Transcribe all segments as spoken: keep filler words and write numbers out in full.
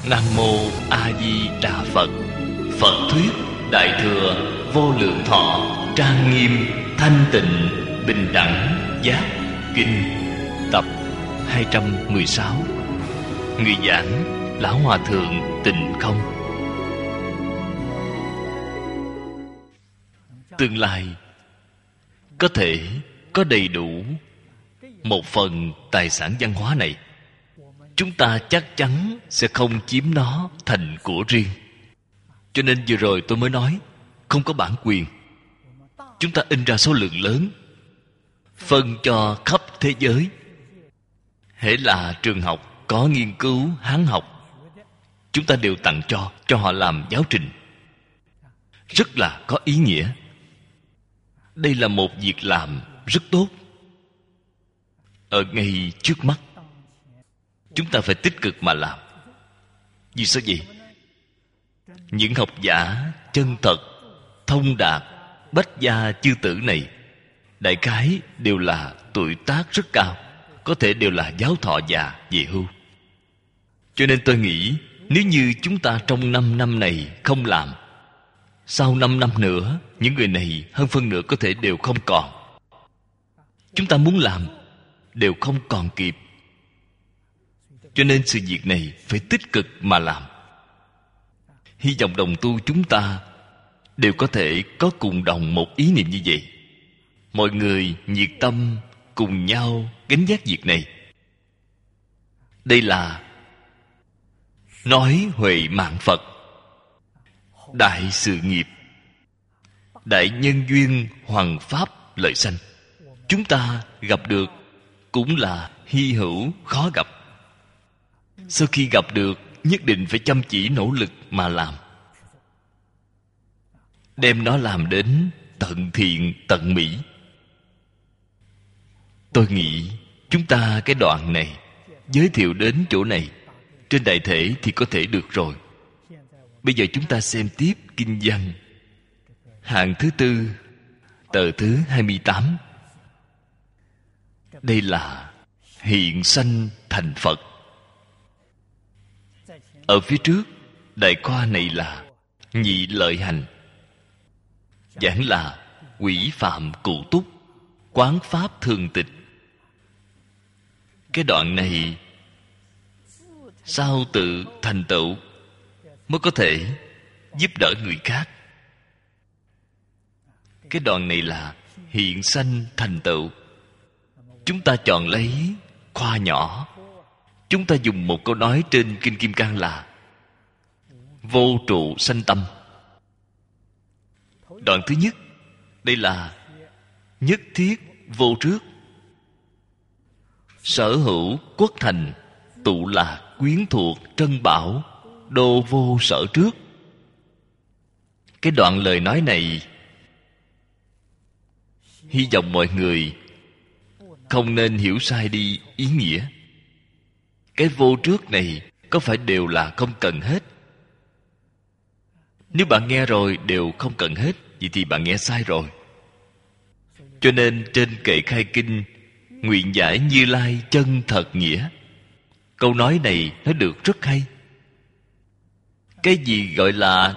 Nam Mô A Di Đà Phật. Phật thuyết Đại Thừa Vô Lượng Thọ Trang Nghiêm Thanh Tịnh Bình Đẳng Giác Kinh, tập hai trăm mười sáu. Người giảng Lão Hòa Thượng Tịnh Không. Tương lai có thể có đầy đủ một phần tài sản văn hóa này, chúng ta chắc chắn sẽ không chiếm nó thành của riêng. Cho nên vừa rồi tôi mới nói không có bản quyền. Chúng ta in ra số lượng lớn, phân cho khắp thế giới. Hễ là trường học có nghiên cứu Hán học, chúng ta đều tặng cho cho họ làm giáo trình. Rất là có ý nghĩa. Đây là một việc làm rất tốt ở ngay trước mắt. Chúng ta phải tích cực mà làm. Vì sao vậy? Những học giả chân thật, thông đạt, bách gia chư tử này, đại khái đều là tuổi tác rất cao, có thể đều là giáo thọ già về hưu. Cho nên tôi nghĩ, nếu như chúng ta trong năm năm này không làm, sau năm năm nữa, những người này hơn phân nửa có thể đều không còn. Chúng ta muốn làm đều không còn kịp. Cho nên sự việc này phải tích cực mà làm. Hy vọng đồng tu chúng ta đều có thể có cùng đồng một ý niệm như vậy. Mọi người nhiệt tâm cùng nhau gánh vác việc này. Đây là nói huệ mạng Phật, đại sự nghiệp, đại nhân duyên hoằng pháp lợi sanh. Chúng ta gặp được cũng là hy hữu khó gặp. Sau khi gặp được, nhất định phải chăm chỉ nỗ lực mà làm, đem nó làm đến tận thiện tận mỹ. Tôi nghĩ chúng ta cái đoạn này giới thiệu đến chỗ này, trên đại thể thì có thể được rồi. Bây giờ chúng ta xem tiếp kinh văn hạng thứ tư, tờ thứ hai mươi tám. Đây là hiện sanh thành Phật. Ở phía trước, đại khoa này là nhị lợi hành, giảng là quỷ phạm cụ túc, quán pháp thường tịch. Cái đoạn này sao tự thành tựu mới có thể giúp đỡ người khác. Cái đoạn này là hiện sanh thành tựu. Chúng ta chọn lấy khoa nhỏ. Chúng ta dùng một câu nói trên Kinh Kim Cang là vô trụ sanh tâm. Đoạn thứ nhất, đây là nhất thiết vô trước. Sở hữu quốc thành, tụ lạc quyến thuộc trân bảo, đô vô sở trước. Cái đoạn lời nói này, hy vọng mọi người không nên hiểu sai đi ý nghĩa. Cái vô trước này có phải đều là không cần hết? Nếu bạn nghe rồi đều không cần hết, vậy thì bạn nghe sai rồi. Cho nên trên kệ khai kinh, nguyện giải Như Lai chân thật nghĩa, câu nói này nó được rất hay. Cái gì gọi là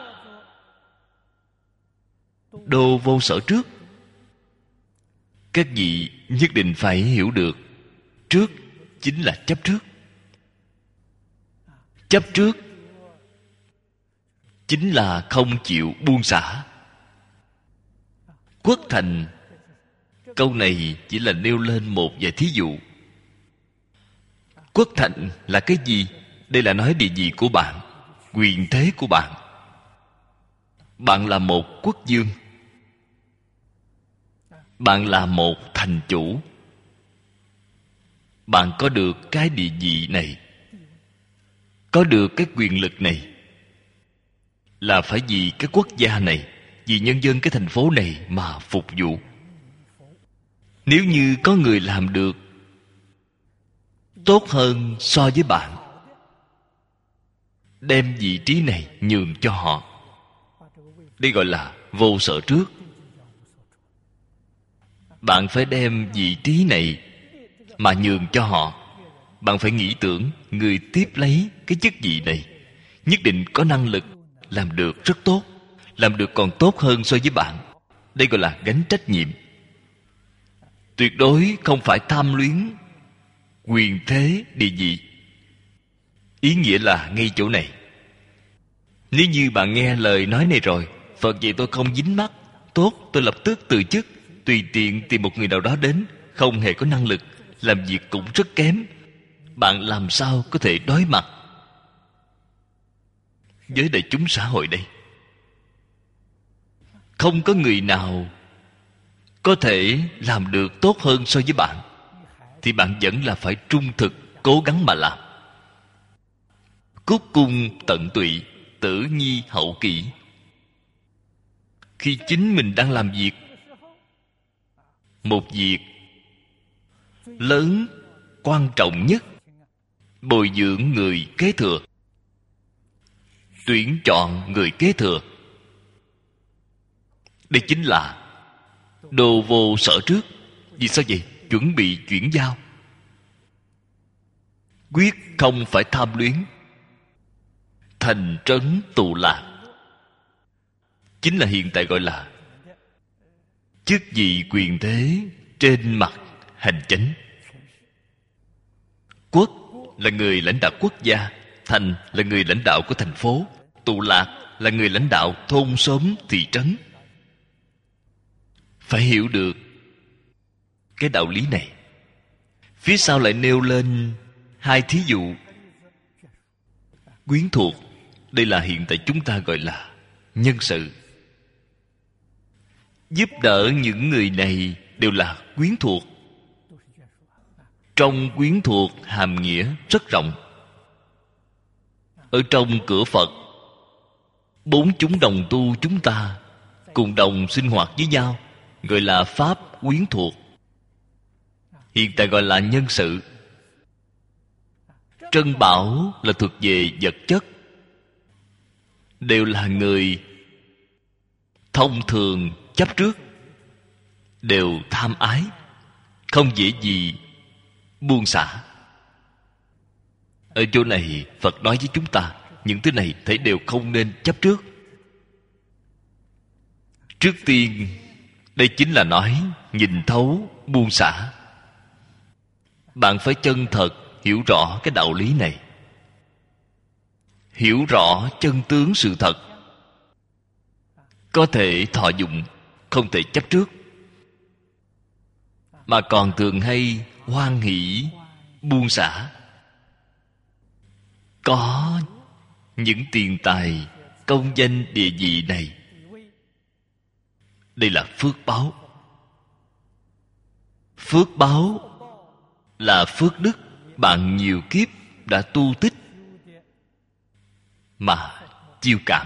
đô vô sở trước? Các vị nhất định phải hiểu được, trước chính là chấp trước. Chấp trước chính là không chịu buông xả. Quốc thành, câu này chỉ là nêu lên một vài thí dụ. Quốc thành là cái gì? Đây là nói địa vị của bạn, quyền thế của bạn. Bạn là một quốc vương, bạn là một thành chủ. Bạn có được cái địa vị này, có được cái quyền lực này, là phải vì cái quốc gia này, vì nhân dân cái thành phố này mà phục vụ. Nếu như có người làm được tốt hơn so với bạn, đem vị trí này nhường cho họ, đây gọi là vô sở trước. Bạn phải đem vị trí này mà nhường cho họ. Bạn phải nghĩ tưởng người tiếp lấy cái chức vị này nhất định có năng lực làm được rất tốt, làm được còn tốt hơn so với bạn. Đây gọi là gánh trách nhiệm. Tuyệt đối không phải tham luyến quyền thế địa vị. Ý nghĩa là ngay chỗ này. Nếu như bạn nghe lời nói này rồi, Phật dạy tôi không dính mắc, tốt, tôi lập tức từ chức, tùy tiện tìm một người nào đó đến, không hề có năng lực, làm việc cũng rất kém, bạn làm sao có thể đối mặt với đại chúng xã hội đây? Không có người nào có thể làm được tốt hơn so với bạn, thì bạn vẫn là phải trung thực, cố gắng mà làm. Cúc cung tận tụy, tử nhi hậu kỷ. Khi chính mình đang làm việc, một việc lớn, quan trọng nhất, bồi dưỡng người kế thừa, tuyển chọn người kế thừa, đây chính là đồ vô sở trước. Vì sao vậy? Chuẩn bị chuyển giao. Quyết không phải tham luyến, thành trấn tụ lạc, chính là hiện tại gọi là chức vị quyền thế trên mặt hành chánh. Quốc là người lãnh đạo quốc gia, thành là người lãnh đạo của thành phố, tụ lạc là người lãnh đạo thôn xóm thị trấn. Phải hiểu được cái đạo lý này. Phía sau lại nêu lên hai thí dụ. Quyến thuộc, đây là hiện tại chúng ta gọi là nhân sự. Giúp đỡ những người này đều là quyến thuộc. Trong quyến thuộc hàm nghĩa rất rộng. Ở trong cửa Phật, bốn chúng đồng tu chúng ta cùng đồng sinh hoạt với nhau, gọi là pháp quyến thuộc. Hiện tại gọi là nhân sự. Trân bảo là thuộc về vật chất, đều là người thông thường chấp trước, đều tham ái, không dễ gì buông xả. Ở chỗ này Phật nói với chúng ta, những thứ này thấy đều không nên chấp trước. Trước tiên, đây chính là nói nhìn thấu, buông xả. Bạn phải chân thật hiểu rõ cái đạo lý này, hiểu rõ chân tướng sự thật, có thể thọ dụng, không thể chấp trước, mà còn thường hay hoan hỷ buông xả. Có những tiền tài, công danh, địa vị này, đây là phước báo. Phước báo là phước đức bạn nhiều kiếp đã tu tích mà chiêu cảm.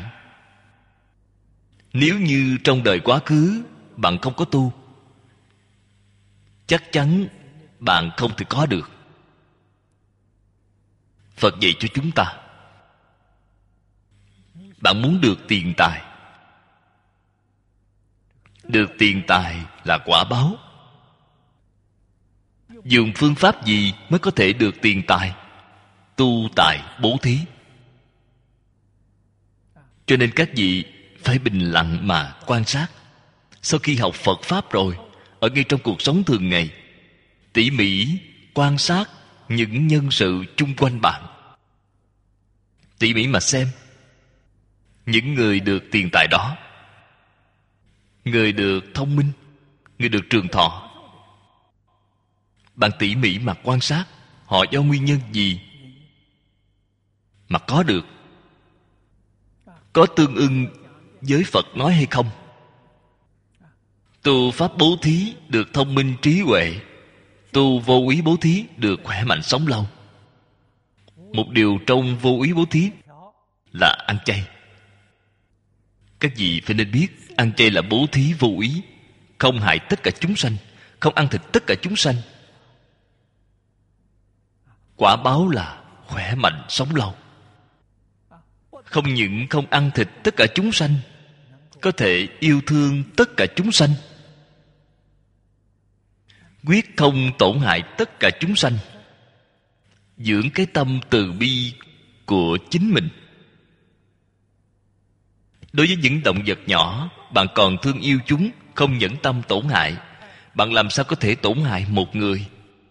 Nếu như trong đời quá khứ bạn không có tu, chắc chắn bạn không thể có được. Phật dạy cho chúng ta, bạn muốn được tiền tài, được tiền tài là quả báo. Dùng phương pháp gì mới có thể được tiền tài? Tu tài bố thí. Cho nên các vị phải bình lặng mà quan sát. Sau khi học Phật Pháp rồi, ở ngay trong cuộc sống thường ngày, tỉ mỉ quan sát những nhân sự chung quanh bạn. Tỉ mỉ mà xem những người được tiền tài đó, người được thông minh, người được trường thọ. Bạn tỉ mỉ mà quan sát họ do nguyên nhân gì mà có được, có tương ưng với Phật nói hay không. Tu pháp bố thí được thông minh trí huệ, tu vô úy bố thí được khỏe mạnh sống lâu. Một điều trong vô úy bố thí là ăn chay. Các vị phải nên biết, ăn chay là bố thí vô úy, không hại tất cả chúng sanh, không ăn thịt tất cả chúng sanh. Quả báo là khỏe mạnh sống lâu. Không những không ăn thịt tất cả chúng sanh, có thể yêu thương tất cả chúng sanh, quyết không tổn hại tất cả chúng sanh. Dưỡng cái tâm từ bi của chính mình, Đối với những động vật nhỏ, bạn còn thương yêu chúng, không nhẫn tâm tổn hại, bạn làm sao có thể tổn hại một người?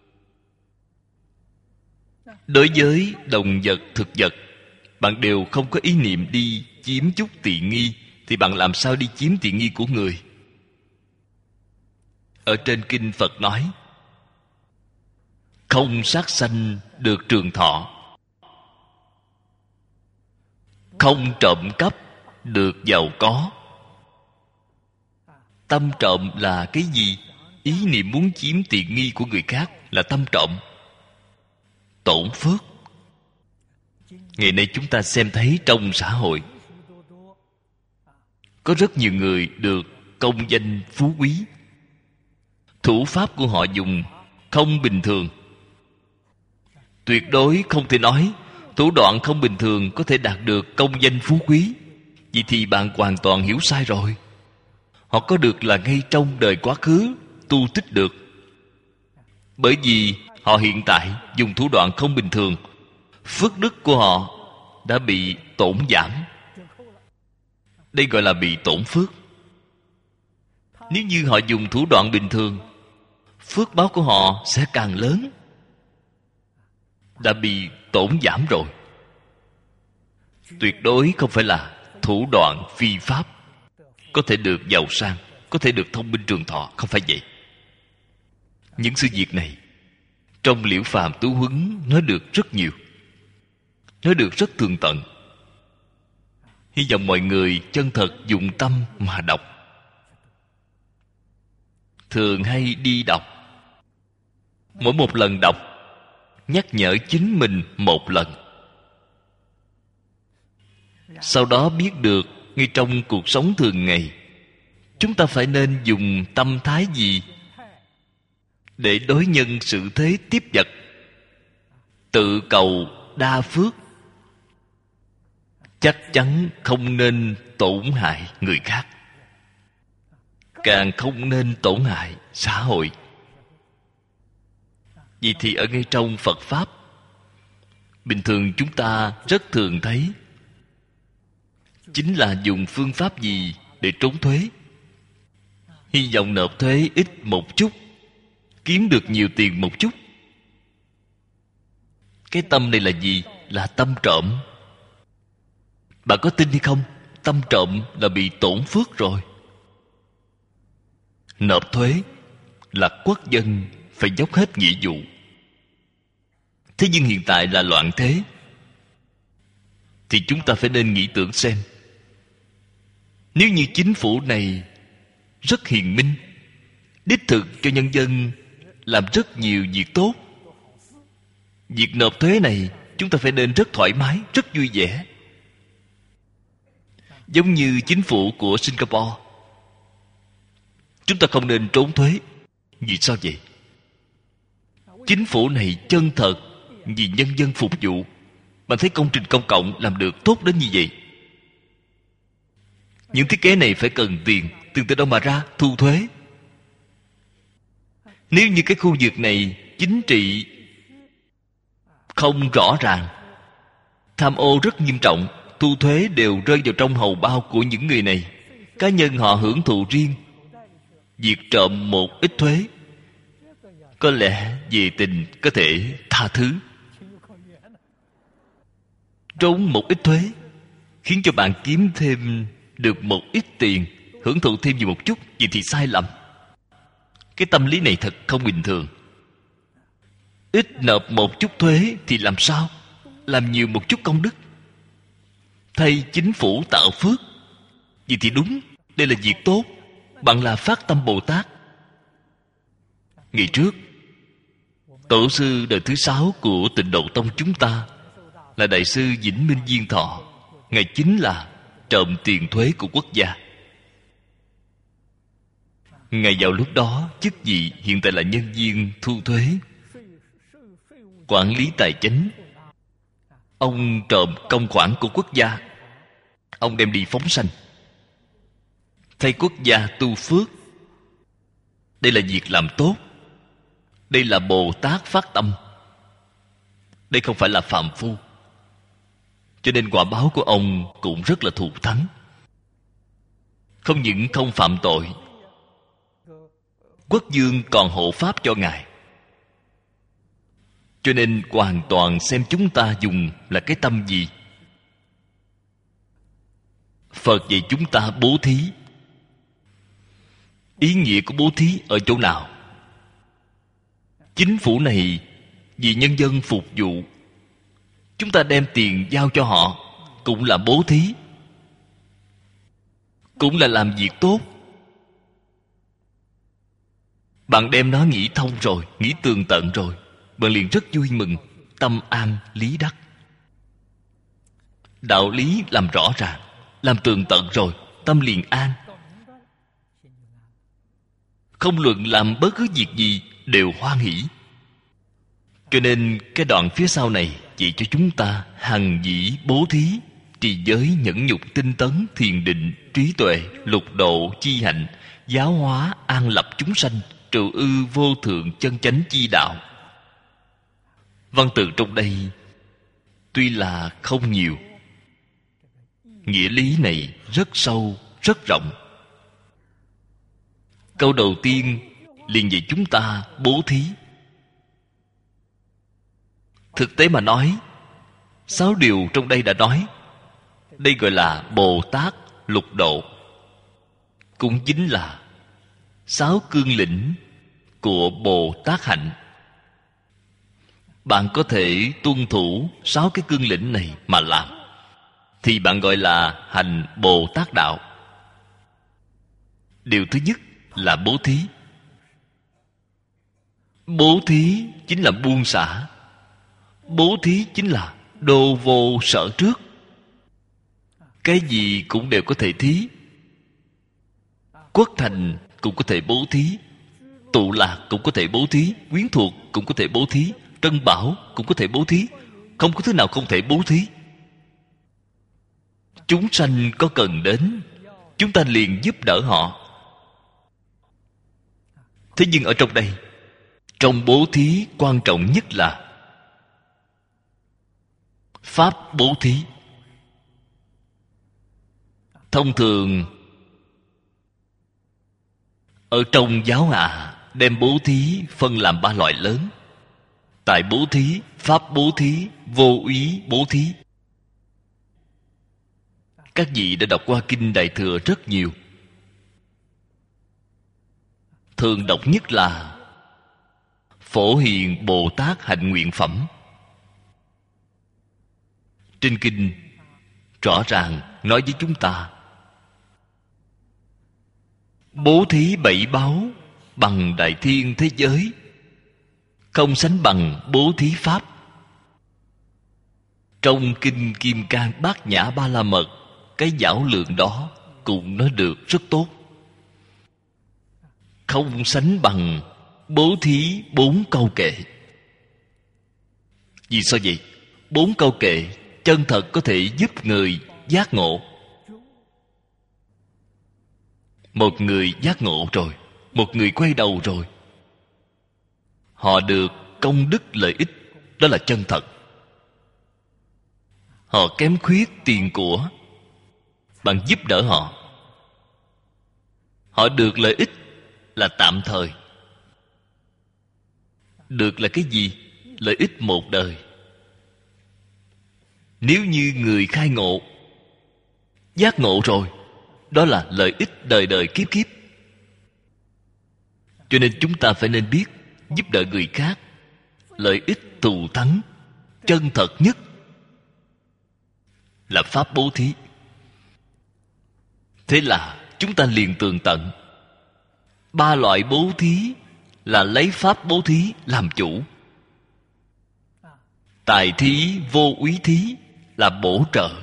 Đối với động vật, thực vật, bạn đều không có ý niệm đi chiếm chút tiện nghi, thì bạn làm sao đi chiếm tiện nghi của người? Ở trên kinh Phật nói, không sát sanh được trường thọ, không trộm cắp được giàu có. Tâm trộm là cái gì? Ý niệm muốn chiếm tiện nghi của người khác là tâm trộm, tổn phước. Ngày nay chúng ta xem thấy trong xã hội có rất nhiều người được công danh phú quý. Thủ pháp của họ dùng không bình thường. Tuyệt đối không thể nói thủ đoạn không bình thường có thể đạt được công danh phú quý. Vậy thì bạn hoàn toàn hiểu sai rồi. Họ có được là ngay trong đời quá khứ tu tích được. Bởi vì họ hiện tại dùng thủ đoạn không bình thường, phước đức của họ đã bị tổn giảm. Đây gọi là bị tổn phước. Nếu như họ dùng thủ đoạn bình thường, phước báo của họ sẽ càng lớn. Đã bị tổn giảm rồi. Tuyệt đối không phải là thủ đoạn phi pháp có thể được giàu sang, có thể được thông minh trường thọ. Không phải vậy. Những sự việc này trong Liễu Phàm Tú Huấn nói được rất nhiều, nói được rất tường tận. Hy vọng mọi người chân thật dụng tâm mà đọc. Thường hay đi đọc, mỗi một lần đọc nhắc nhở chính mình một lần. Sau đó biết được ngay trong cuộc sống thường ngày chúng ta phải nên dùng tâm thái gì để đối nhân xử thế tiếp vật. Tự cầu đa phước, chắc chắn không nên tổn hại người khác, càng không nên tổn hại xã hội. Vì thì ở ngay trong Phật Pháp, bình thường chúng ta rất thường thấy chính là dùng phương pháp gì để trốn thuế. Hy vọng nộp thuế ít một chút, kiếm được nhiều tiền một chút. Cái tâm này là gì? Là tâm trộm. Bạn có tin hay không? Tâm trộm là bị tổn phước rồi. Nộp thuế là quốc dân phải dốc hết nghĩa vụ. Thế nhưng hiện tại là loạn thế, thì chúng ta phải nên nghĩ tưởng xem, nếu như chính phủ này rất hiền minh, đích thực cho nhân dân làm rất nhiều việc tốt, việc nộp thuế này chúng ta phải nên rất thoải mái, rất vui vẻ. Giống như chính phủ của Singapore, chúng ta không nên trốn thuế. Vì sao vậy? Chính phủ này chân thật vì nhân dân phục vụ. Bạn thấy công trình công cộng làm được tốt đến như vậy. Những thiết kế này phải cần tiền, tiền từ đâu mà ra? Thu thuế. Nếu như cái khu vực này chính trị không rõ ràng, tham ô rất nghiêm trọng, thu thuế đều rơi vào trong hầu bao của những người này, cá nhân họ hưởng thụ riêng. Việc trộm một ít thuế có lẽ về tình có thể tha thứ. Trốn một ít thuế khiến cho bạn kiếm thêm được một ít tiền, hưởng thụ thêm nhiều một chút, vậy thì sai lầm. Cái tâm lý này thật không bình thường. Ít nộp một chút thuế thì làm sao? Làm nhiều một chút công đức, thay chính phủ tạo phước. Vậy thì đúng, đây là việc tốt. Bạn là phát tâm Bồ Tát. Ngày trước, tổ sư đời thứ sáu của Tịnh Độ Tông chúng ta là Đại sư Vĩnh Minh Diên Thọ. Ngài chính là trộm tiền thuế của quốc gia. Ngài vào lúc đó chức vị hiện tại là nhân viên thu thuế, quản lý tài chính. Ông trộm công khoản của quốc gia, ông đem đi phóng sanh, thay quốc gia tu phước. Đây là việc làm tốt. Đây là Bồ Tát phát tâm. Đây không phải là phàm phu. Cho nên quả báo của ông cũng rất là thù thắng. Không những không phạm tội, quốc vương còn hộ pháp cho Ngài. Cho nên hoàn toàn xem chúng ta dùng là cái tâm gì. Phật dạy chúng ta bố thí. Ý nghĩa của bố thí ở chỗ nào? Chính phủ này vì nhân dân phục vụ, chúng ta đem tiền giao cho họ cũng là bố thí, cũng là làm việc tốt. Bạn đem nó nghĩ thông rồi, nghĩ tường tận rồi, bạn liền rất vui mừng, tâm an lý đắc. Đạo lý làm rõ ràng, làm tường tận rồi, tâm liền an. Không luận làm bất cứ việc gì đều hoan hỷ. Cho nên cái đoạn phía sau này chỉ cho chúng ta hằng dĩ bố thí, trì giới, nhẫn nhục, tinh tấn, thiền định, trí tuệ, lục độ, chi hạnh, giáo hóa, an lập chúng sanh, trụ ư vô thượng chân chánh chi đạo. Văn từ trong đây tuy là không nhiều, nghĩa lý này rất sâu, rất rộng. Câu đầu tiên liền dạy chúng ta bố thí. Thực tế mà nói, sáu điều trong đây đã nói. Đây gọi là Bồ Tát lục độ, cũng chính là sáu cương lĩnh của Bồ Tát hạnh. Bạn có thể tuân thủ sáu cái cương lĩnh này mà làm, thì bạn gọi là hành Bồ Tát đạo. Điều thứ nhất là bố thí. Bố thí chính là buông xả. Bố thí chính là đô vô sở trước. Cái gì cũng đều có thể thí. Quốc thành cũng có thể bố thí, tụ lạc cũng có thể bố thí, quyến thuộc cũng có thể bố thí, trân bảo cũng có thể bố thí. Không có thứ nào không thể bố thí. Chúng sanh có cần đến, chúng ta liền giúp đỡ họ. Thế nhưng ở trong đây, trong bố thí quan trọng nhất là pháp bố thí. Thông thường ở trong giáo hạ đem bố thí phân làm ba loại lớn: tài bố thí, pháp bố thí, vô úy bố thí. Các vị đã đọc qua kinh Đại Thừa rất nhiều. Thường đọc nhất là Phổ Hiền Bồ Tát Hạnh Nguyện Phẩm. Trên kinh rõ ràng nói với chúng ta: bố thí bảy báu bằng đại thiên thế giới, không sánh bằng bố thí pháp. Trong kinh Kim Cang Bát Nhã Ba La Mật, cái giảo lượng đó cũng nói được rất tốt. Không sánh bằng bố thí bốn câu kệ. Vì sao vậy? Bốn câu kệ chân thật có thể giúp người giác ngộ. Một người giác ngộ rồi, một người quay đầu rồi, họ được công đức lợi ích, đó là chân thật. Họ kém khuyết tiền của, bạn giúp đỡ họ, họ được lợi ích là tạm thời. Được là cái gì? Lợi ích một đời. Nếu như người khai ngộ, giác ngộ rồi, đó là lợi ích đời đời kiếp kiếp. Cho nên chúng ta phải nên biết giúp đỡ người khác, lợi ích thù thắng chân thật nhất là pháp bố thí. Thế là chúng ta liền tường tận. Ba loại bố thí là lấy pháp bố thí làm chủ. Tài thí, vô úy thí là bổ trợ.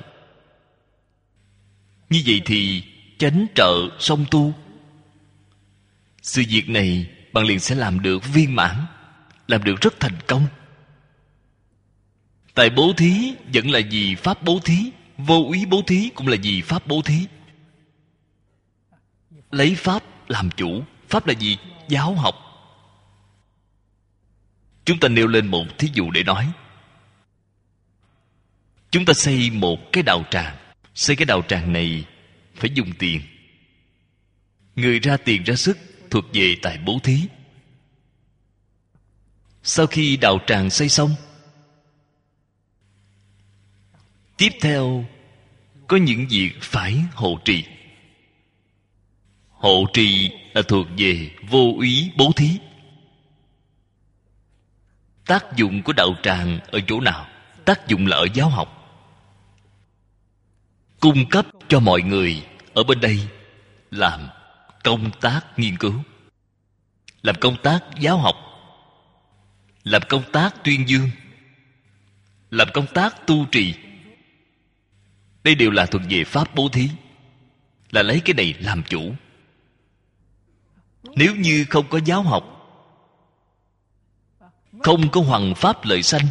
Như vậy thì chánh trợ song tu. Sự việc này bạn liền sẽ làm được viên mãn, làm được rất thành công. Tài bố thí vẫn là vì pháp bố thí, vô úy bố thí cũng là vì pháp bố thí. Lấy pháp làm chủ. Pháp là gì? Giáo học. Chúng ta nêu lên một thí dụ để nói. Chúng ta xây một cái đạo tràng. Xây cái đạo tràng này phải dùng tiền. người ra tiền ra sức thuộc về tài bố thí. Sau khi đạo tràng xây xong, tiếp theo có những việc phải hộ trì. Hộ trì là thuộc về vô úy bố thí. Tác dụng của đạo tràng ở chỗ nào? Tác dụng là ở giáo học, cung cấp cho mọi người ở bên đây làm công tác nghiên cứu, làm công tác giáo học, làm công tác tuyên dương, làm công tác tu trì. Đây đều là thuộc về pháp bố thí, là lấy cái này làm chủ. Nếu như không có giáo học, không có hoằng pháp lợi sanh,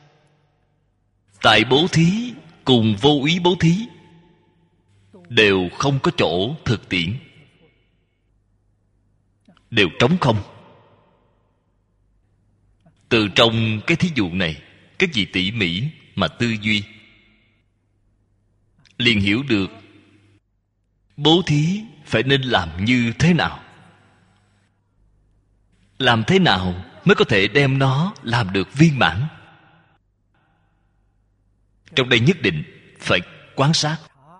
tại bố thí cùng vô úy bố thí đều không có chỗ thực tiễn, đều trống không. Từ trong cái thí dụ này, các vị tỉ mỉ mà tư duy, liền hiểu được bố thí phải nên làm như thế nào, làm thế nào mới có thể đem nó làm được viên mãn. Trong đây nhất định phải quan sát.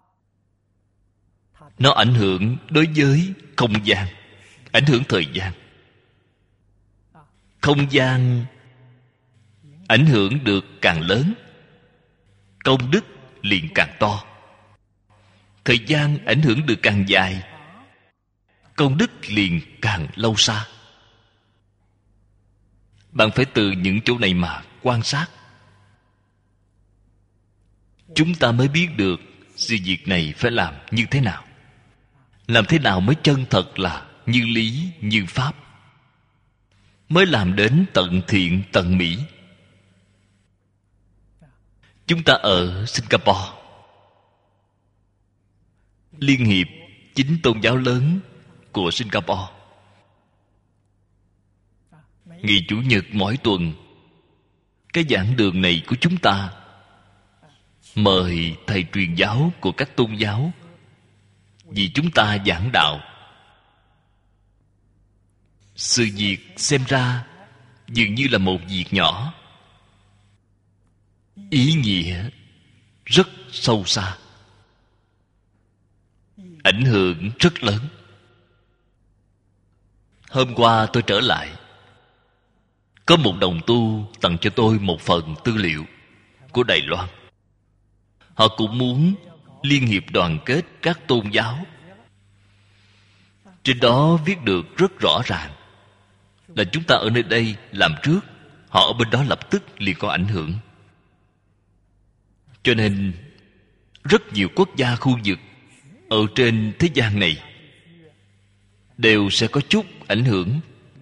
Nó ảnh hưởng đối với không gian, ảnh hưởng thời gian. Không gian ảnh hưởng được càng lớn, công đức liền càng to. Thời gian ảnh hưởng được càng dài, công đức liền càng lâu xa. Bạn phải từ những chỗ này mà quan sát, chúng ta mới biết được sự việc này phải làm như thế nào, làm thế nào mới chân thật là như lý như pháp, mới làm đến tận thiện tận mỹ. Chúng ta ở Singapore, liên hiệp chín tôn giáo lớn của Singapore, ngày chủ nhật mỗi tuần, cái giảng đường này của chúng ta mời thầy truyền giáo của các tôn giáo vì chúng ta giảng đạo. Sự việc xem ra dường như là một việc nhỏ, ý nghĩa rất sâu xa, ảnh hưởng rất lớn. Hôm qua tôi trở lại, có một đồng tu tặng cho tôi một phần tư liệu của Đài Loan. Họ cũng muốn liên hiệp đoàn kết các tôn giáo. Trên đó viết được rất rõ ràng là chúng ta ở nơi đây làm trước, họ ở bên đó lập tức liền có ảnh hưởng. Cho nên rất nhiều quốc gia khu vực ở trên thế gian này đều sẽ có chút ảnh hưởng.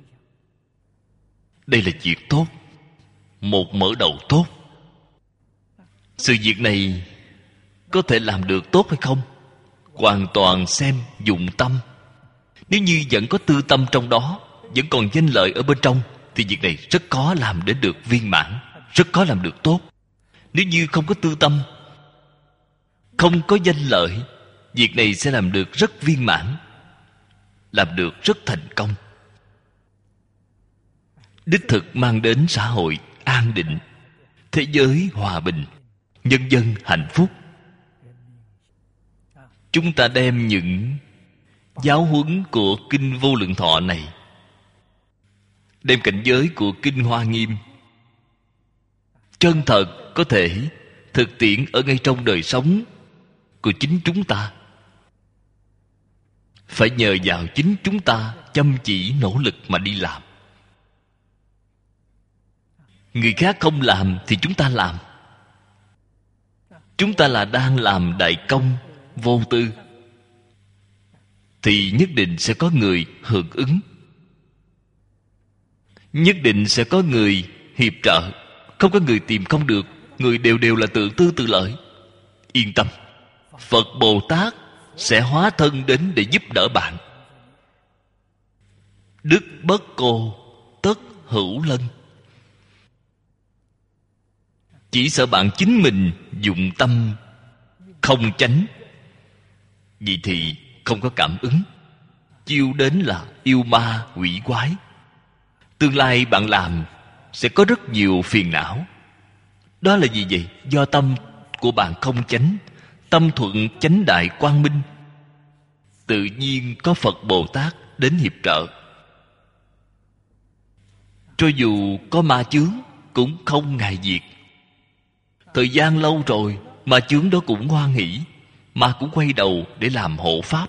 Đây là việc tốt, một mở đầu tốt. Sự việc này có thể làm được tốt hay không, hoàn toàn xem dụng tâm. Nếu như vẫn có tư tâm trong đó, vẫn còn danh lợi ở bên trong, thì việc này rất khó làm đến được viên mãn, rất khó làm được tốt. Nếu như không có tư tâm, không có danh lợi, việc này sẽ làm được rất viên mãn, làm được rất thành công, đích thực mang đến xã hội an định, thế giới hòa bình, nhân dân hạnh phúc. Chúng ta đem những giáo huấn của Kinh Vô Lượng Thọ này, đem cảnh giới của Kinh Hoa Nghiêm, chân thật có thể thực tiễn ở ngay trong đời sống của chính chúng ta. Phải nhờ vào chính chúng ta chăm chỉ nỗ lực mà đi làm. Người khác không làm thì chúng ta làm. Chúng ta là đang làm đại công vô tư, thì nhất định sẽ có người hưởng ứng, nhất định sẽ có người hiệp trợ. Không có người tìm không được, người đều đều là tự tư tự lợi. Yên tâm, Phật Bồ Tát sẽ hóa thân đến để giúp đỡ bạn. Đức bất cô tất hữu lân. Chỉ sợ bạn chính mình dụng tâm không chánh, vì thì không có cảm ứng. chiêu đến là yêu ma quỷ quái. Tương lai bạn làm sẽ có rất nhiều phiền não. Đó là gì vậy? Do tâm của bạn không chánh. Tâm thuận chánh đại quang minh, tự nhiên có Phật Bồ Tát đến hiệp trợ. Cho dù có ma chướng cũng không ngại diệt. Thời gian lâu rồi, ma chướng đó cũng hoan hỷ, ma cũng quay đầu để làm hộ pháp.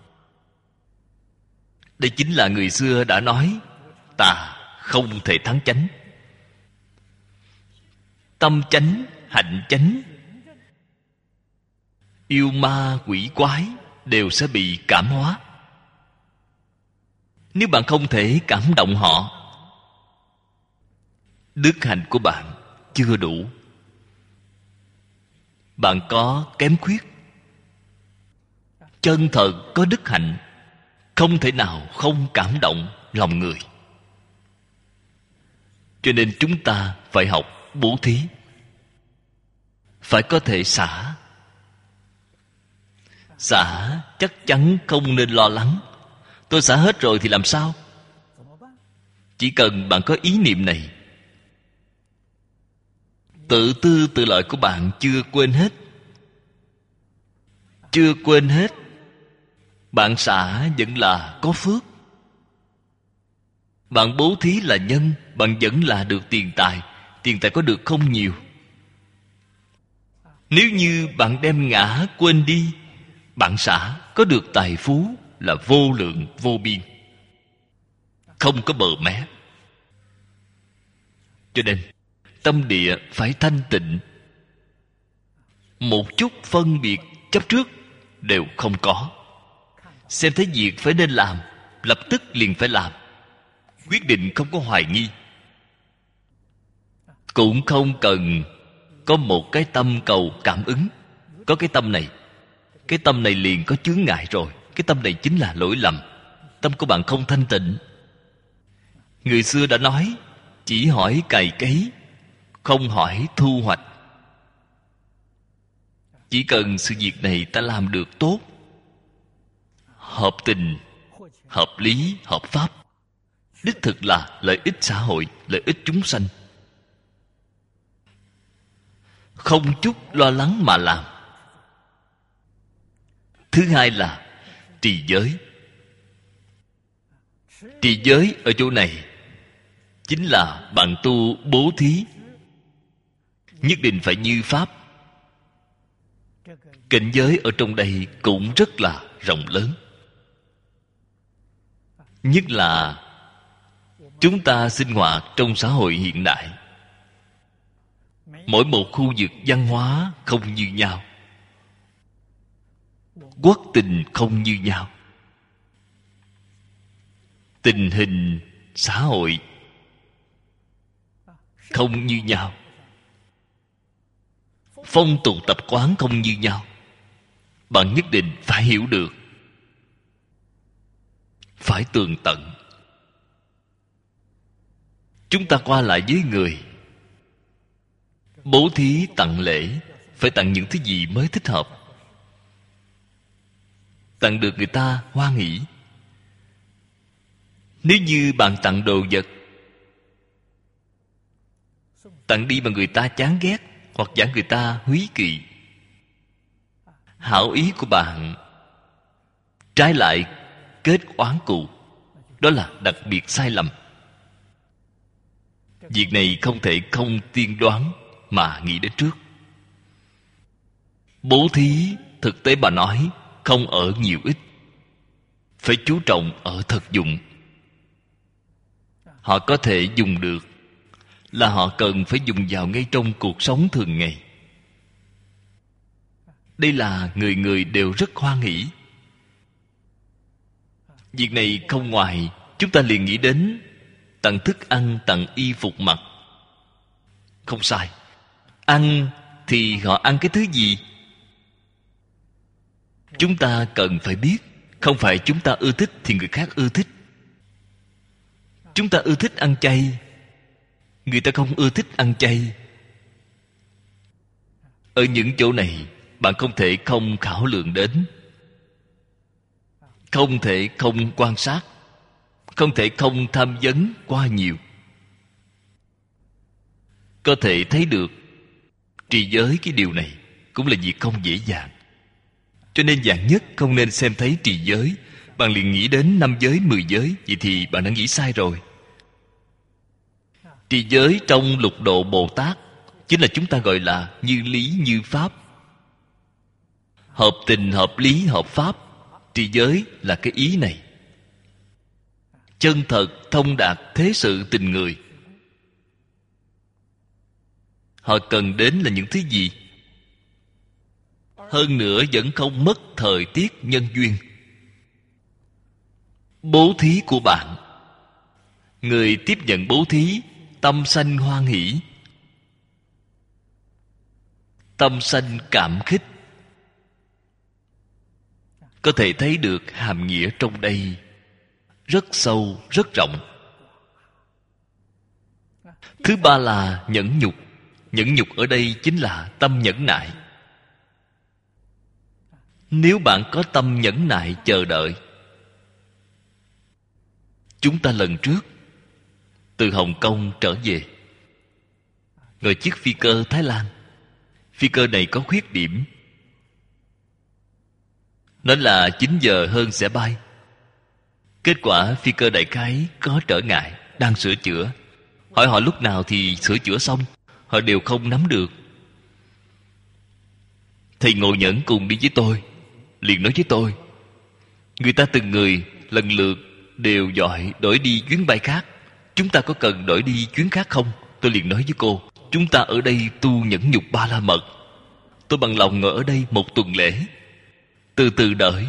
Đây chính là người xưa đã nói, tà không thể thắng chánh. Tâm chánh, hạnh chánh, yêu ma quỷ quái đều sẽ bị cảm hóa. Nếu bạn không thể cảm động họ, đức hạnh của bạn chưa đủ. Bạn có kém khuyết. Chân thật có đức hạnh không thể nào không cảm động lòng người. Cho nên chúng ta phải học bố thí, phải có thể xả. Xả chắc chắn không nên lo lắng. Tôi xả hết rồi thì làm sao? Chỉ cần bạn có ý niệm này, tự tư tự lợi của bạn chưa quên hết. Chưa quên hết. Bạn xả vẫn là có phước. Bạn bố thí là nhân, bạn vẫn là được tiền tài. Tiền tài có được không nhiều. Nếu như bạn đem ngã quên đi, bạn xả có được tài phú là vô lượng vô biên, không có bờ mé. Cho nên tâm địa phải thanh tịnh, một chút phân biệt chấp trước đều không có. Xem thấy việc phải nên làm, lập tức liền phải làm, quyết định không có hoài nghi. Cũng không cần có một cái tâm cầu cảm ứng. Có cái tâm này, cái tâm này liền có chướng ngại rồi. Cái tâm này chính là lỗi lầm. Tâm của bạn không thanh tịnh. Người xưa đã nói, chỉ hỏi cày cấy, không hỏi thu hoạch. Chỉ cần sự việc này ta làm được tốt, hợp tình, hợp lý, hợp pháp, đích thực là lợi ích xã hội, lợi ích chúng sanh, không chút lo lắng mà làm. Thứ hai là trì giới. Trì giới ở chỗ này chính là bạn tu bố thí, nhất định phải như pháp. Cảnh giới ở trong đây cũng rất là rộng lớn. Nhất là chúng ta sinh hoạt trong xã hội hiện đại, mỗi một khu vực văn hóa không như nhau, quốc tình không như nhau, tình hình xã hội không như nhau, phong tục tập quán không như nhau. Bạn nhất định phải hiểu được, phải tường tận. Chúng ta qua lại với người, bố thí tặng lễ, phải tặng những thứ gì mới thích hợp, tặng được người ta hoan hỷ. Nếu như bạn tặng đồ vật, tặng đi mà người ta chán ghét, hoặc giả người ta húy kỵ, hảo ý của bạn trái lại kết oán cù, đó là đặc biệt sai lầm. Việc này không thể không tiên đoán mà nghĩ đến trước. Bố thí thực tế mà nói không ở nhiều ít, phải chú trọng ở thực dụng. Họ có thể dùng được là họ cần phải dùng vào ngay trong cuộc sống thường ngày. Đây là người người đều rất hoan hỷ. Việc này không ngoài chúng ta liền nghĩ đến tặng thức ăn, tặng y phục mặc. Không sai. Ăn thì họ ăn cái thứ gì? Chúng ta cần phải biết, không phải chúng ta ưa thích thì người khác ưa thích. Chúng ta ưa thích ăn chay, người ta không ưa thích ăn chay. Ở những chỗ này bạn không thể không khảo lượng đến. không thể không quan sát, không thể không tham vấn quá nhiều. Có thể thấy được trì giới cái điều này cũng là việc không dễ dàng. Cho nên dạng nhất không nên xem thấy trì giới, bạn liền nghĩ đến năm giới, mười giới. Vậy thì bạn đã nghĩ sai rồi. Trì giới trong lục độ Bồ Tát chính là chúng ta gọi là như lý như pháp, hợp tình, hợp lý, hợp pháp. Trì giới là cái ý này. Chân thật, thông đạt thế sự tình người. Họ cần đến là những thứ gì? Hơn nữa vẫn không mất thời tiết nhân duyên. Bố thí của bạn, người tiếp nhận bố thí tâm sanh hoan hỷ, tâm sanh cảm khích. Có thể thấy được hàm nghĩa trong đây rất sâu, rất rộng. Thứ ba là nhẫn nhục. Nhẫn nhục ở đây chính là tâm nhẫn nại. Nếu bạn có tâm nhẫn nại chờ đợi, chúng ta lần trước từ Hồng Kông trở về, ngồi chiếc phi cơ Thái Lan. Phi cơ này có khuyết điểm, nó là chín giờ hơn sẽ bay. Kết quả phi cơ đại khái có trở ngại, đang sửa chữa. Hỏi họ lúc nào thì sửa chữa xong, họ đều không nắm được. Thầy Ngộ Nhẫn cùng đi với tôi, liền nói với tôi, người ta từng người lần lượt đều gọi đổi đi chuyến bay khác, chúng ta có cần đổi đi chuyến khác không? Tôi liền nói với cô, chúng ta ở đây tu nhẫn nhục ba la mật, tôi bằng lòng ngồi ở đây một tuần lễ, từ từ đợi.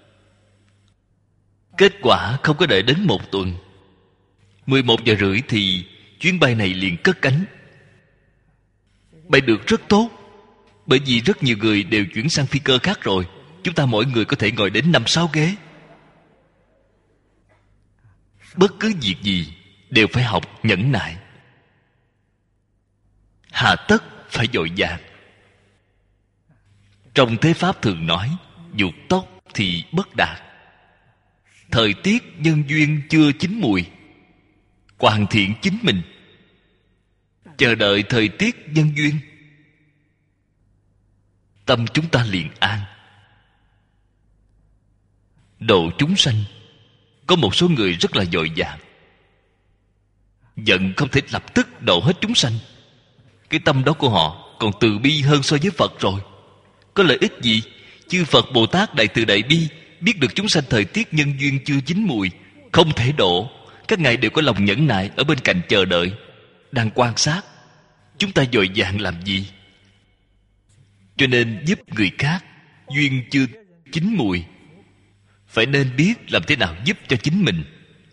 Kết quả không có đợi đến một tuần, mười một giờ rưỡi thì chuyến bay này liền cất cánh. Bay được rất tốt, bởi vì rất nhiều người đều chuyển sang phi cơ khác rồi. Chúng ta mỗi người có thể ngồi đến năm sáu ghế. Bất cứ việc gì đều phải học nhẫn nại, hà tất phải vội vàng. Trong thế Pháp thường nói, dục tốc thì bất đạt. Thời tiết nhân duyên chưa chín mùi, hoàn thiện chính mình, chờ đợi thời tiết nhân duyên, tâm chúng ta liền an. Độ chúng sanh, có một số người rất là vội vàng, giận không thể lập tức độ hết chúng sanh. Cái tâm đó của họ còn từ bi hơn so với Phật rồi. Có lợi ích gì? Chư Phật Bồ Tát Đại Từ Đại Bi biết được chúng sanh thời tiết nhân duyên chưa chín mùi, không thể độ. Các ngài đều có lòng nhẫn nại ở bên cạnh chờ đợi, đang quan sát. Chúng ta vội vàng làm gì? Cho nên giúp người khác duyên chưa chín mùi, phải nên biết làm thế nào giúp cho chính mình.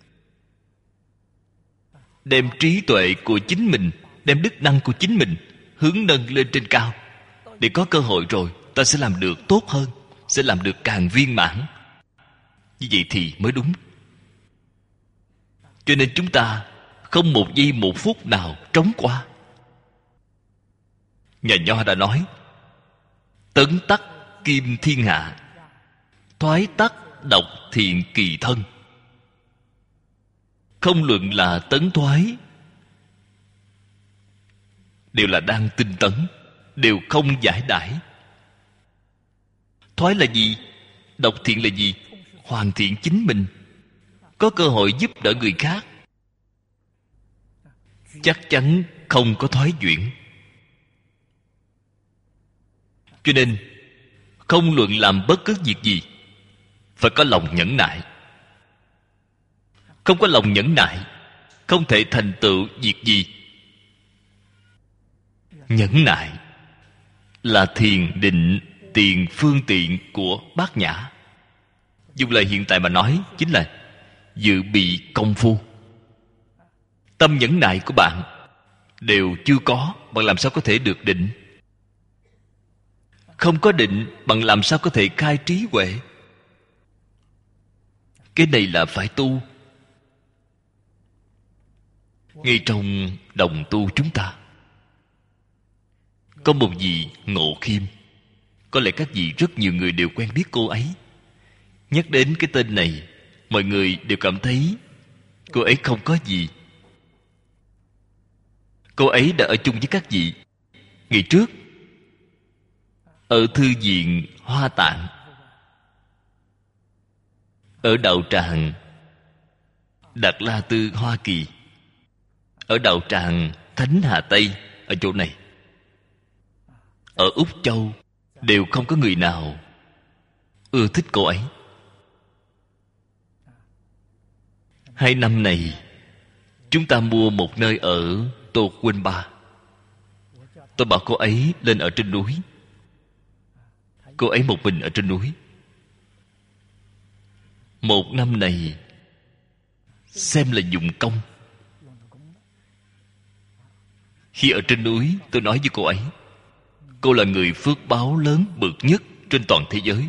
Đem trí tuệ của chính mình, đem đức năng của chính mình hướng nâng lên trên cao, để có cơ hội rồi ta sẽ làm được tốt hơn, sẽ làm được càng viên mãn. Như vậy thì mới đúng. Cho nên chúng ta không một giây một phút nào trống qua. Nhà Nho đã nói, tấn tắc kim thiên hạ, thoái tắc độc thiện kỳ thân. Không luận là tấn thoái, đều là đang tinh tấn, đều không giải đãi. Thoái là gì? Độc thiện là gì? Hoàn thiện chính mình, có cơ hội giúp đỡ người khác, chắc chắn không có thoái chuyển. Cho nên không luận làm bất cứ việc gì, phải có lòng nhẫn nại. Không có lòng nhẫn nại, không thể thành tựu việc gì. Nhẫn nại là thiền định tiền phương tiện của Bát Nhã. Dùng lời hiện tại mà nói, chính là dự bị công phu. Tâm nhẫn nại của bạn đều chưa có, bạn làm sao có thể được định? Không có định, bạn làm sao có thể khai trí huệ? Cái này là phải tu. Ngay trong đồng tu chúng ta có một vị Ngộ Khiêm. Có lẽ các vị rất nhiều người đều quen biết cô ấy. Nhắc đến cái tên này, mọi người đều cảm thấy cô ấy không có gì. Cô ấy đã ở chung với các vị. Ngày trước ở thư viện Hoa Tạng, ở đạo tràng Đạt La Tư Hoa Kỳ, ở đạo tràng Thánh Hà Tây, ở chỗ này, ở Úc Châu, đều không có người nào ưa thích cô ấy. Hai năm này chúng ta mua một nơi ở Tô Quynh Ba. Tôi bảo cô ấy lên ở trên núi. Cô ấy một mình ở trên núi. Một năm này xem là dụng công. Khi ở trên núi, tôi nói với cô ấy, cô là người phước báo lớn bậc nhất trên toàn thế giới.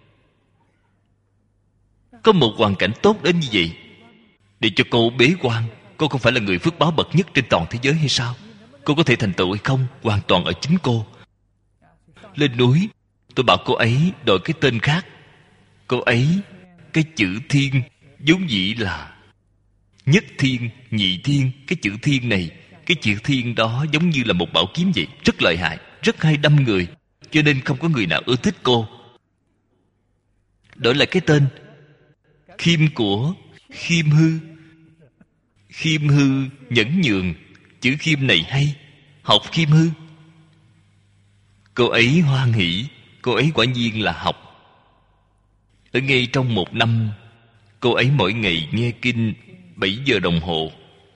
Có một hoàn cảnh tốt đến như vậy để cho cô bế quan, cô không phải là người phước báo bậc nhất trên toàn thế giới hay sao? Cô có thể thành tựu hay không, hoàn toàn ở chính cô. Lên núi, tôi bảo cô ấy đổi cái tên khác. Cô ấy, cái chữ thiên vốn dĩ là nhất thiên, nhị thiên. Cái chữ thiên này, cái chữ thiên đó giống như là một bảo kiếm vậy, rất lợi hại, rất hay đâm người, cho nên không có người nào ưa thích cô. Đổi lại cái tên khiêm của khiêm hư. Khiêm hư nhẫn nhường. Chữ khiêm này hay, học khiêm hư. Cô ấy hoan hỷ. Cô ấy quả nhiên là học. Ở ngay trong một năm, cô ấy mỗi ngày nghe kinh bảy giờ đồng hồ.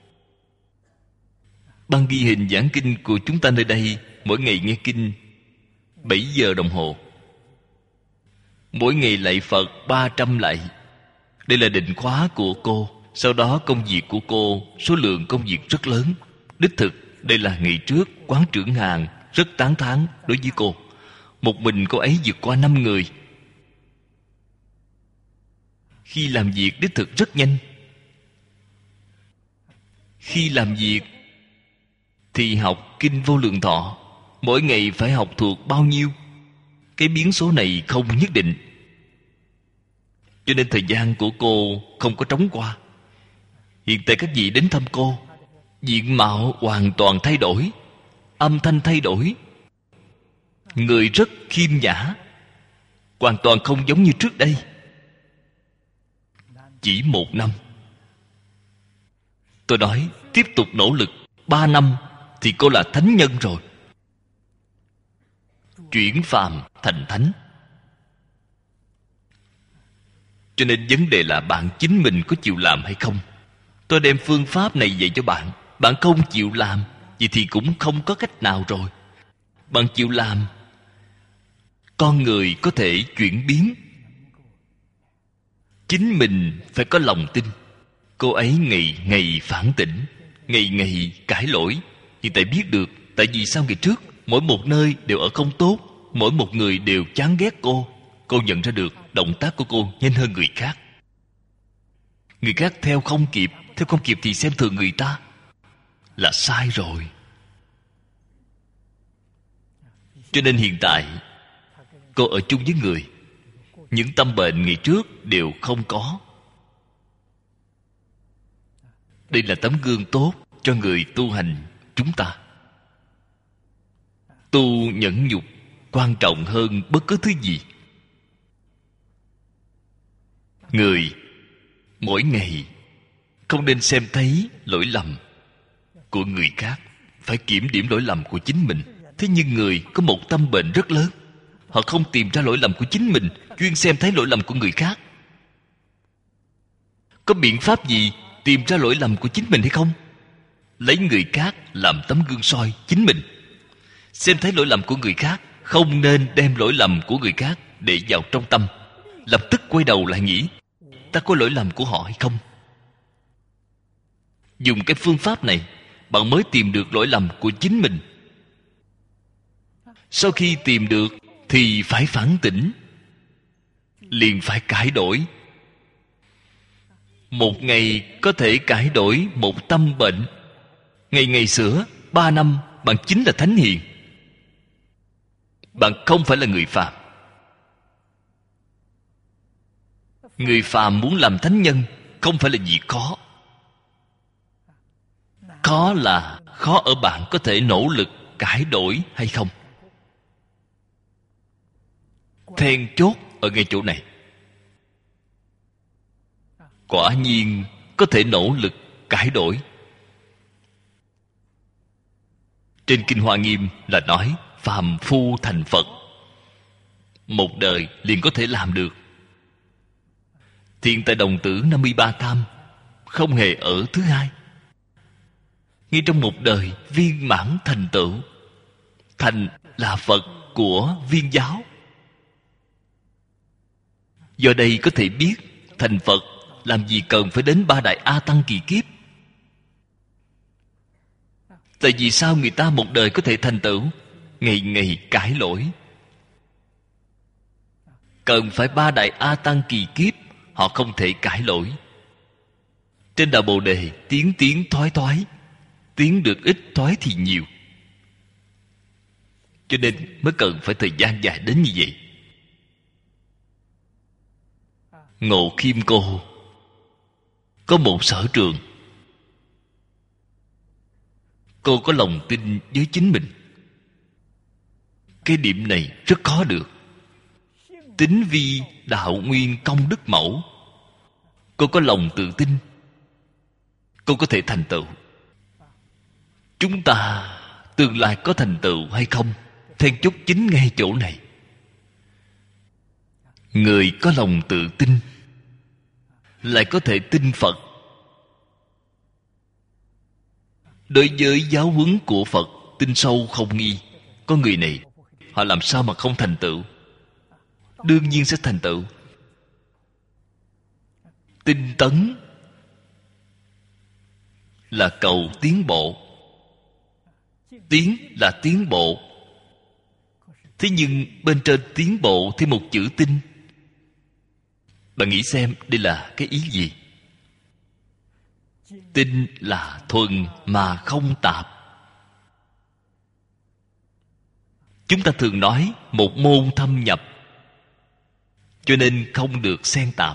Băng ghi hình giảng kinh của chúng ta nơi đây, mỗi ngày nghe kinh bảy giờ đồng hồ. Mỗi ngày lạy Phật ba trăm lạy. Đây là định khóa của cô. Sau đó công việc của cô, số lượng công việc rất lớn. Đích thực, đây là ngày trước quán trưởng Hàn rất tán thán đối với cô. Một mình cô ấy vượt qua năm người. Khi làm việc đích thực rất nhanh. Khi làm việc thì học kinh Vô Lượng Thọ. Mỗi ngày phải học thuộc bao nhiêu? Cái biến số này không nhất định, cho nên thời gian của cô không có trống qua. Hiện tại các vị đến thăm cô, diện mạo hoàn toàn thay đổi, âm thanh thay đổi, người rất khiêm nhã, hoàn toàn không giống như trước đây. Chỉ một năm. Tôi nói tiếp tục nỗ lực ba năm thì cô là thánh nhân rồi. Chuyển phàm thành thánh. Cho nên vấn đề là bạn chính mình có chịu làm hay không. Tôi đem phương pháp này dạy cho bạn. Bạn không chịu làm, vậy thì cũng không có cách nào rồi. Bạn chịu làm, con người có thể chuyển biến. Chính mình phải có lòng tin. Cô ấy ngày ngày phản tỉnh, ngày ngày cải lỗi. Hiện tại biết được tại vì sao ngày trước mỗi một nơi đều ở không tốt, mỗi một người đều chán ghét cô. Cô nhận ra được động tác của cô nhanh hơn người khác. Người khác theo không kịp, theo không kịp thì xem thường người ta, là sai rồi. Cho nên hiện tại cô ở chung với người, những tâm bệnh ngày trước đều không có. Đây là tấm gương tốt cho người tu hành chúng ta. Tu nhẫn nhục quan trọng hơn bất cứ thứ gì. Người mỗi ngày không nên xem thấy lỗi lầm của người khác, phải kiểm điểm lỗi lầm của chính mình. Thế nhưng người có một tâm bệnh rất lớn, họ không tìm ra lỗi lầm của chính mình, chuyên xem thấy lỗi lầm của người khác. Có biện pháp gì tìm ra lỗi lầm của chính mình hay không? Lấy người khác làm tấm gương soi chính mình. Xem thấy lỗi lầm của người khác, không nên đem lỗi lầm của người khác để vào trong tâm. Lập tức quay đầu lại nghĩ, ta có lỗi lầm của họ hay không? Dùng cái phương pháp này, bạn mới tìm được lỗi lầm của chính mình. Sau khi tìm được thì phải phản tỉnh, liền phải cải đổi. Một ngày có thể cải đổi một tâm bệnh. Ngày ngày sửa, ba năm bạn chính là thánh hiền. Bạn không phải là người phàm. Người phàm muốn làm thánh nhân không phải là gì khó. Khó là khó ở bạn có thể nỗ lực cải đổi hay không. Then chốt ở ngay chỗ này. Quả nhiên có thể nỗ lực cải đổi. Trên Kinh Hoa Nghiêm là nói phàm phu thành Phật, một đời liền có thể làm được. Thiện Tài Đồng Tử năm mươi ba tham không hề ở thứ hai. Ngay trong một đời viên mãn thành tựu. Thành là Phật của Viên giáo. Do đây có thể biết thành Phật làm gì cần phải đến ba đại A Tăng kỳ kiếp. Tại vì sao người ta một đời có thể thành tựu? Ngày ngày cải lỗi. Cần phải ba đại A Tăng kỳ kiếp họ không thể cải lỗi. Trên đạo Bồ Đề tiến tiến thoái thoái, tiến được ít thoái thì nhiều. Cho nên mới cần phải thời gian dài đến như vậy. Ngộ Khiêm cô có một sở trường. Cô có lòng tin với chính mình. Cái điểm này rất khó được. Tín vi đạo nguyên công đức mẫu. Cô có lòng tự tin, cô có thể thành tựu. Chúng ta tương lai có thành tựu hay không, then chốt chính ngay chỗ này. Người có lòng tự tin lại có thể tin Phật. Đối với giáo huấn của Phật tin sâu không nghi. Có người này, họ làm sao mà không thành tựu? Đương nhiên sẽ thành tựu. Tinh tấn là cầu tiến bộ. Tiến là tiến bộ. Thế nhưng bên trên tiến bộ thêm một chữ tinh. Bạn nghĩ xem đây là cái ý gì? Tinh là thuần mà không tạp. Chúng ta thường nói một môn thâm nhập, cho nên không được xen tạp.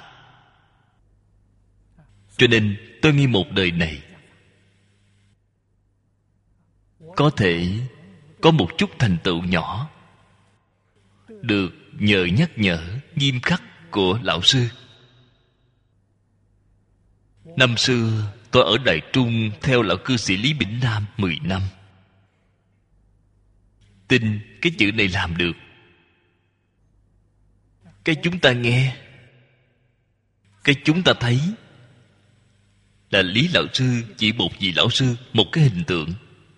Cho nên tôi nghĩ một đời này có thể có một chút thành tựu nhỏ, được nhờ nhắc nhở nghiêm khắc của lão sư. Năm xưa tôi ở Đại Trung theo lão cư sĩ Lý Bỉnh Nam mười năm. Tin cái chữ này làm được. Cái chúng ta nghe, cái chúng ta thấy là Lý lão sư chỉ một vị lão sư, một cái hình tượng.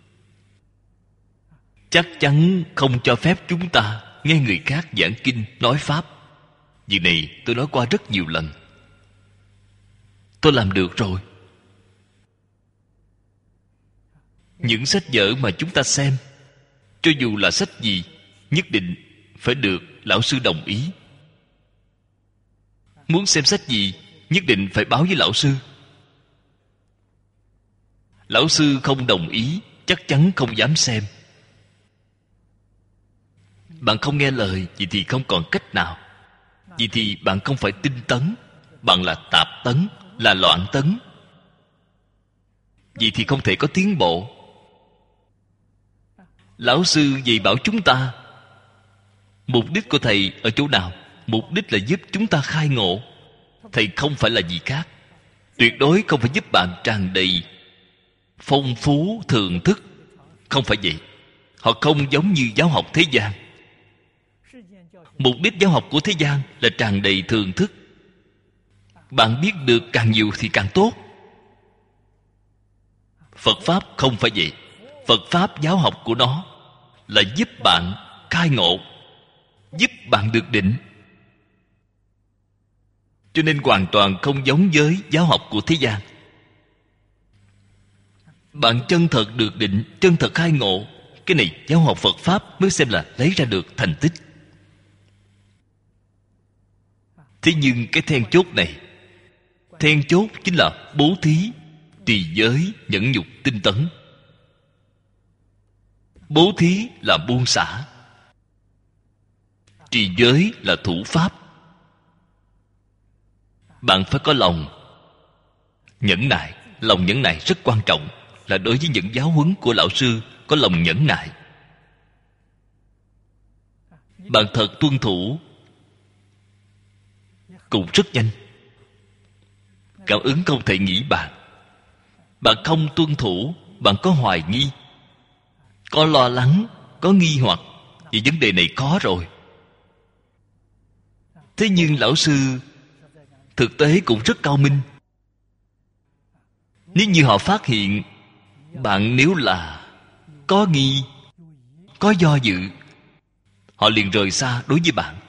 Chắc chắn không cho phép chúng ta nghe người khác giảng kinh nói pháp. Việc này tôi nói qua rất nhiều lần. Tôi làm được rồi. Những sách vở mà chúng ta xem, cho dù là sách gì, nhất định phải được lão sư đồng ý. Muốn xem sách gì, nhất định phải báo với lão sư. Lão sư không đồng ý, chắc chắn không dám xem. Bạn không nghe lời, vậy thì không còn cách nào. Vậy thì bạn không phải tinh tấn, bạn là tạp tấn, là loạn tấn. Vậy thì không thể có tiến bộ. Lão sư dạy bảo chúng ta, mục đích của thầy ở chỗ nào? Mục đích là giúp chúng ta khai ngộ. Thầy không phải là gì khác. Tuyệt đối không phải giúp bạn tràn đầy phong phú thường thức. Không phải vậy. Họ không giống như giáo học thế gian. Mục đích giáo học của thế gian là tràn đầy thường thức. Bạn biết được càng nhiều thì càng tốt. Phật Pháp không phải vậy. Phật Pháp giáo học của nó là giúp bạn khai ngộ, giúp bạn được định. Cho nên hoàn toàn không giống với giáo học của thế gian. Bạn chân thật được định, chân thật khai ngộ, cái này giáo học Phật Pháp mới xem là lấy ra được thành tích. Thế nhưng cái then chốt này, then chốt chính là bố thí, trì giới, nhẫn nhục, tinh tấn. Bố thí là buông xả, trì giới là thủ pháp, bạn phải có lòng nhẫn nại. Lòng nhẫn nại rất quan trọng, là đối với những giáo huấn của lão sư có lòng nhẫn nại. Bạn thật tuân thủ cũng rất nhanh. Cảm ứng không thể nghĩ bạn. Bạn không tuân thủ, bạn có hoài nghi, có lo lắng, có nghi hoặc, vì vấn đề này khó rồi. Thế nhưng lão sư thực tế cũng rất cao minh. Nếu như họ phát hiện bạn nếu là có nghi, có do dự, họ liền rời xa đối với bạn.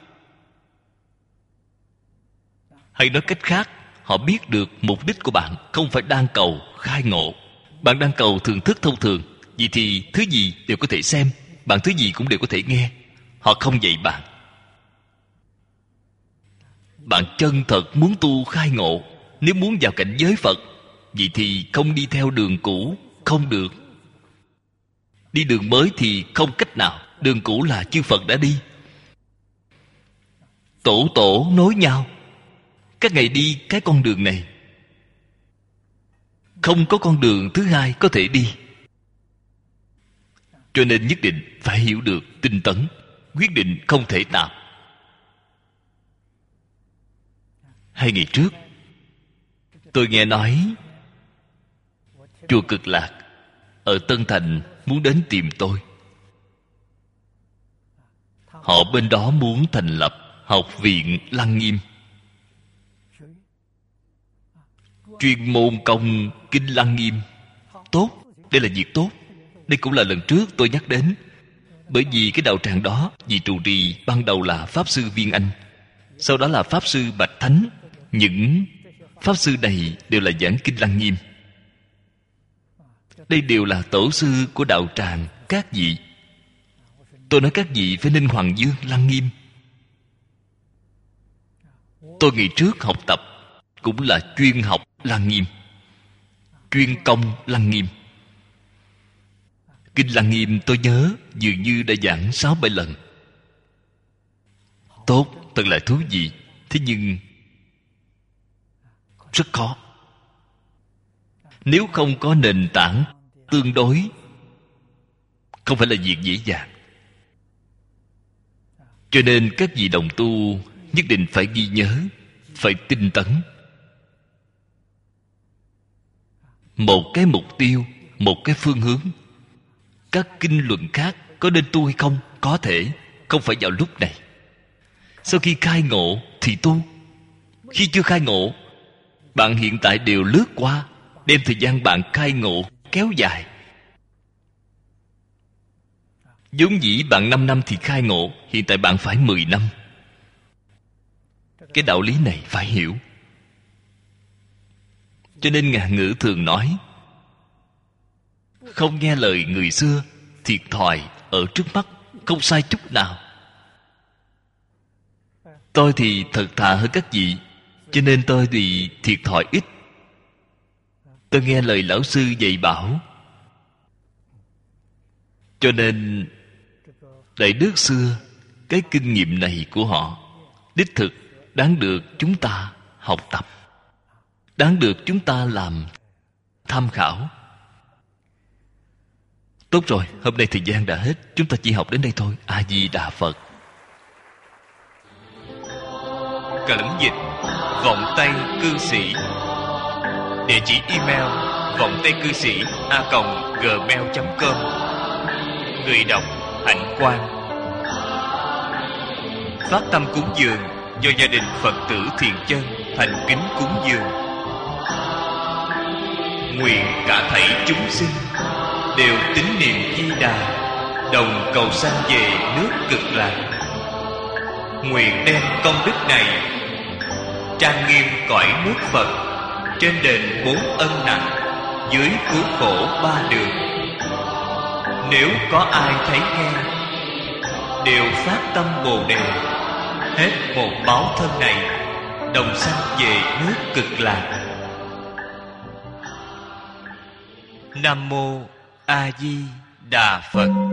Hay nói cách khác, họ biết được mục đích của bạn không phải đang cầu khai ngộ. Bạn đang cầu thưởng thức thông thường, vì thì thứ gì đều có thể xem, bạn thứ gì cũng đều có thể nghe. Họ không dạy bạn. Bạn chân thật muốn tu khai ngộ, nếu muốn vào cảnh giới Phật, vậy thì không đi theo đường cũ không được. Đi đường mới thì không cách nào. Đường cũ là chư Phật đã đi, tổ tổ nối nhau. Các ngài đi cái con đường này, không có con đường thứ hai có thể đi. Cho nên nhất định phải hiểu được tinh tấn, quyết định không thể tạp. Hai ngày trước tôi nghe nói chùa Cực Lạc ở Tân Thành muốn đến tìm tôi. Họ bên đó muốn thành lập học viện Lăng Nghiêm, chuyên môn công kinh Lăng Nghiêm. Tốt, đây là việc tốt. Đây cũng là lần trước tôi nhắc đến. Bởi vì cái đạo tràng đó, vị trụ trì ban đầu là Pháp Sư Viên Anh, sau đó là Pháp Sư Bạch Thánh. Những Pháp Sư này đều là giảng kinh Lăng Nghiêm. Đây đều là tổ sư của đạo tràng các vị. Tôi nói các vị phải nên Hoàng Dương Lăng Nghiêm. Tôi ngày trước học tập cũng là chuyên học Lăng Nghiêm, chuyên công Lăng Nghiêm. Kinh Lăng Nghiêm tôi nhớ dường như đã giảng sáu bảy lần. Tốt, thật là thú vị. Thế nhưng rất khó. Nếu không có nền tảng tương đối, không phải là việc dễ dàng. Cho nên các vị đồng tu nhất định phải ghi nhớ, phải tinh tấn. Một cái mục tiêu, một cái phương hướng. Các kinh luận khác có nên tu hay không? Có thể, không phải vào lúc này. Sau khi khai ngộ thì tu. Khi chưa khai ngộ, bạn hiện tại đều lướt qua, đem thời gian bạn khai ngộ kéo dài. Vốn dĩ bạn năm năm thì khai ngộ, hiện tại bạn phải mười năm. Cái đạo lý này phải hiểu. Cho nên ngạn ngữ thường nói, không nghe lời người xưa, thiệt thòi ở trước mắt, không sai chút nào. Tôi thì thật thà hơn các vị, cho nên tôi thì thiệt thòi ít. Tôi nghe lời lão sư dạy bảo. Cho nên Đại Đức xưa, cái kinh nghiệm này của họ đích thực đáng được chúng ta học tập, đáng được chúng ta làm tham khảo. Tốt rồi, hôm nay thời gian đã hết, chúng ta chỉ học đến đây thôi. A Di Đà Phật. Cẩn dịch vọng tay cư sĩ. Địa chỉ email vọng tay cư sĩ a còng gmail chấm com. Người đọc Hạnh Quang. Phát tâm cúng dường do gia đình Phật tử Thiện Chân thành kính cúng dường. Nguyện cả thảy chúng sinh đều tín niệm Di Đà, đồng cầu sanh về nước Cực Lạc. Nguyện đem công đức này trang nghiêm cõi nước Phật, trên đền bốn ân nặng, dưới cứu khổ ba đường. Nếu có ai thấy nghe, đều phát tâm Bồ Đề, hết một báo thân này, đồng sanh về nước Cực Lạc. Nam mô A Di Đà Phật.